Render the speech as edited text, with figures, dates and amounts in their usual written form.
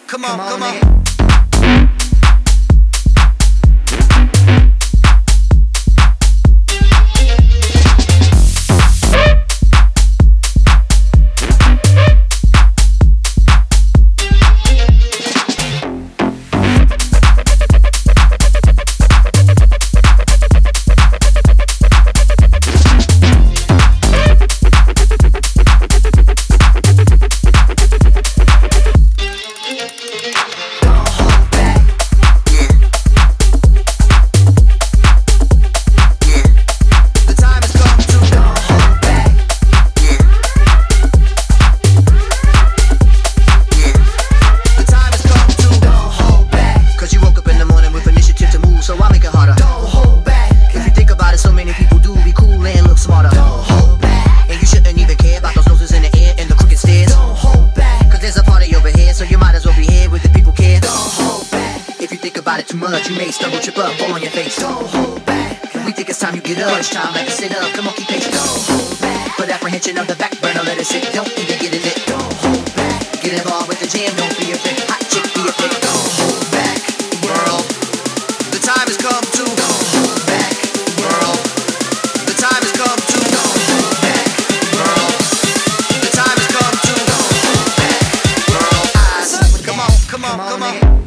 come on, come on. Too much, you may stumble, trip up, fall on your face. Don't hold back. We think it's time you get up. It's time, like to sit up. Come on, keep pace. Don't hold back. Put apprehension on the back burner, let it sit. Don't even get in it. Don't hold back. Get involved with the jam, don't be afraid. Hot chick, be a pick. Don't hold back, world. The time has come to. Don't hold back, world. The time has come to. Don't hold back, world. The time has come to. Don't hold back, world. Come on, come on, come on.